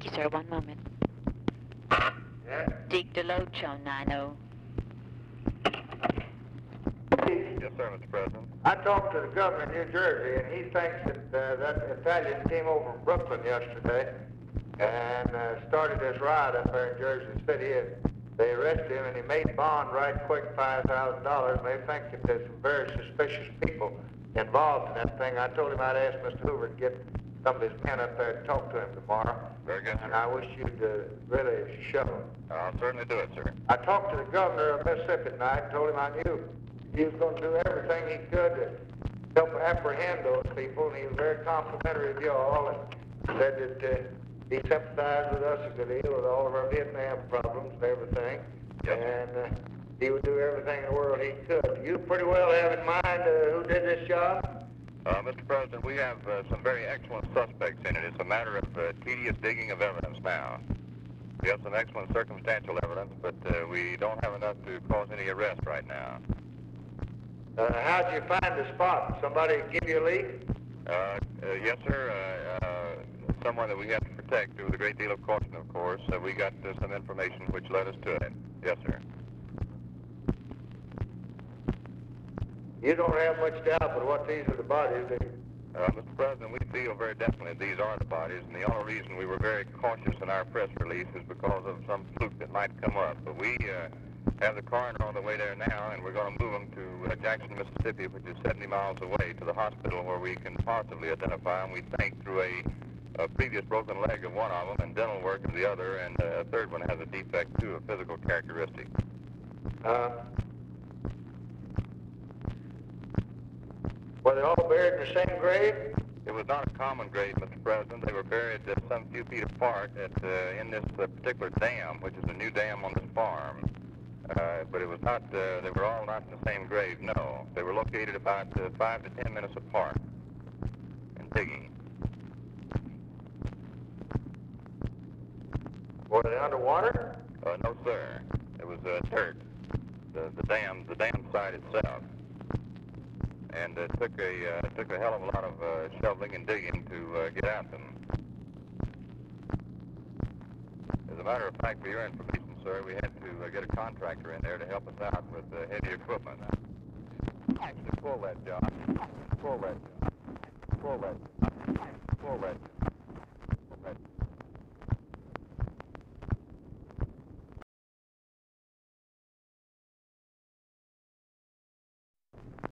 Thank you, sir. One moment. Yeah? Deke DeLoach on 90. Yes, sir, Mr. President. I talked to the governor of New Jersey, and he thinks that that Italian came over from Brooklyn yesterday and started this riot up there in Jersey City. And they arrested him, and he made bond right quick, $5,000. And they think that there's some very suspicious people involved in that thing. I told him I'd ask Mr. Hoover to get some of his men up there and talk to him tomorrow. Very good, And sir. I wish you'd really show him. I'll certainly do it, sir. I talked to the governor of Mississippi tonight and told him I knew he was going to do everything he could to help apprehend those people, and he was very complimentary of you all and said that he sympathized with us a good deal with all of our Vietnam problems and everything. Yes, sir. And he would do everything in the world he could. You pretty well have in mind who did this job? Mr. President, we have some very excellent suspects in it. It's a matter of tedious digging of evidence now. We have some excellent circumstantial evidence, but we don't have enough to cause any arrest right now. How'd you find the spot? Somebody give you a lead? Yes, sir. Someone that we have to protect with a great deal of caution, of course. We got some information which led us to it. Yes, sir. You don't have much doubt but what these are the bodies, do you? Mr. President, we feel very definitely these are the bodies, and the only reason we were very cautious in our press release is because of some fluke that might come up. But we have the coroner on the way there now, and we're going to move them to Jackson, Mississippi, which is 70 miles away, to the hospital where we can possibly identify them, we think, through a previous broken leg of one of them and dental work of the other, and a third one has a defect, too, a physical characteristic. Were they all buried in the same grave? It was not a common grave, Mr. President. They were buried some few feet apart in this particular dam, which is a new dam on this farm. But it was not, they were all not in the same grave, no. They were located about 5 to 10 minutes apart in digging. Were they underwater? No, sir. It was dirt, the dam site itself. And it took a hell of a lot of shoveling and digging to get at them. As a matter of fact, for your information, sir, we had to get a contractor in there to help us out with heavy equipment. Actually, pull that, John. Pull that, John. Pull that. Pull that.